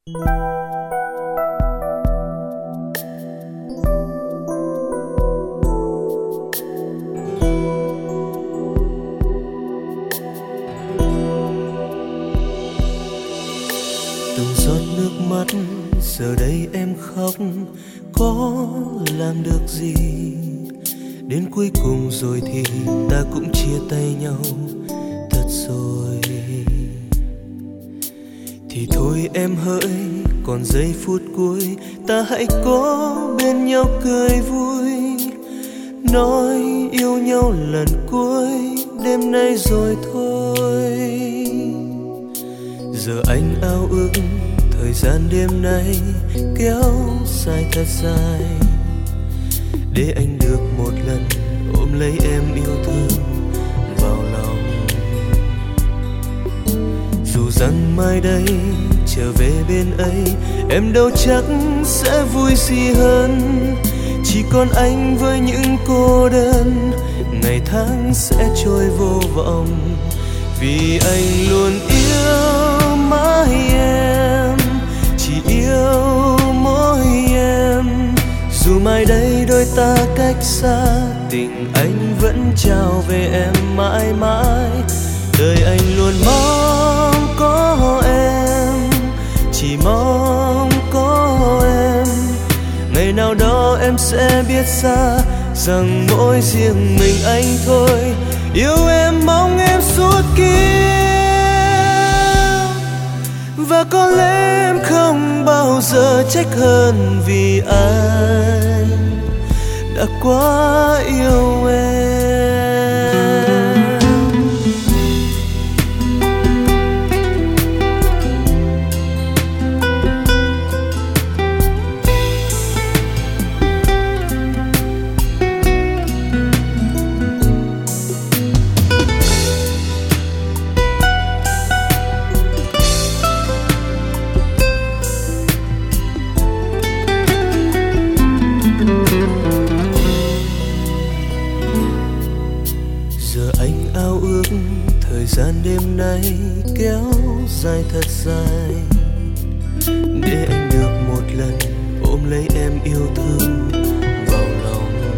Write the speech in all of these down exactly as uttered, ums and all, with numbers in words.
Từng giọt nước mắt giờ đây em khóc có làm được gì, đến cuối cùng rồi thì ta cũng chia tay nhau thật rồi. Thì thôi em hỡi, còn giây phút cuối ta hãy có bên nhau cười vui, nói yêu nhau lần cuối đêm nay rồi thôi. Giờ anh ao ước thời gian đêm nay kéo dài thật dài, để anh được một lần ôm lấy em yêu thương vào lòng. Dù rằng mai đây trở về bên ấy em đâu chắc sẽ vui gì hơn, chỉ còn anh với những cô đơn, ngày tháng sẽ trôi vô vọng. Vì anh luôn yêu mãi em, chỉ yêu mỗi em. Dù mai đây đôi ta cách xa, tình anh vẫn trao về em mãi mãi. Đời anh luôn mong có em, chỉ mong có em. Ngày nào đó em sẽ biết ra rằng mỗi riêng mình anh thôi. Yêu em mong em suốt kiếp, và có lẽ em không bao giờ trách hơn vì anh đã quá yêu em. Thời gian đêm nay kéo dài thật dài, để anh được một lần ôm lấy em yêu thương vào lòng.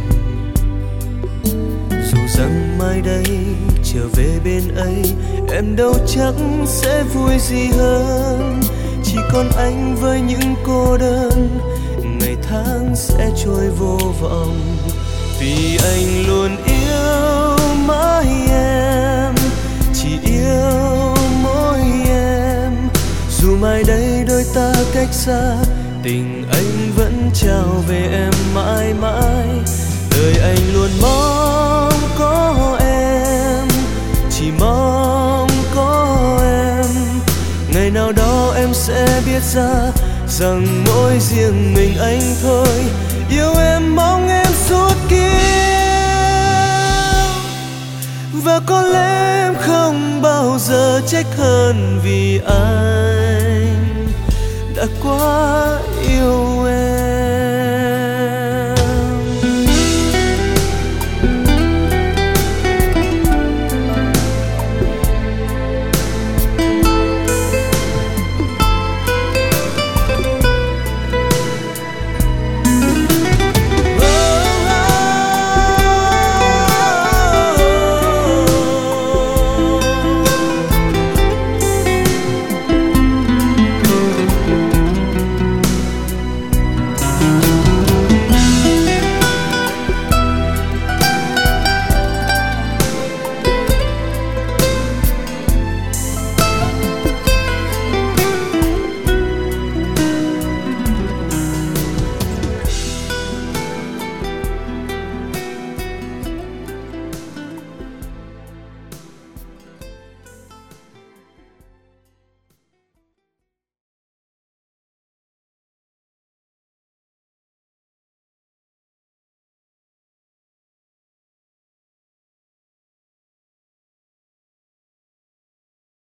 Dù rằng mai đây trở về bên ấy em đâu chắc sẽ vui gì hơn, chỉ còn anh với những cô đơn, ngày tháng sẽ trôi vô vọng. Vì anh luôn yêu mãi em, chỉ yêu mỗi em. Dù mai đây đôi ta cách xa, tình anh vẫn trao về em mãi mãi. Đời anh luôn mong có em, chỉ mong có em. Ngày nào đó em sẽ biết ra rằng mỗi riêng mình anh thôi. Yêu em mong em suốt kiếp, và có lẽ em không bao giờ trách hơn vì anh đã quá yêu em.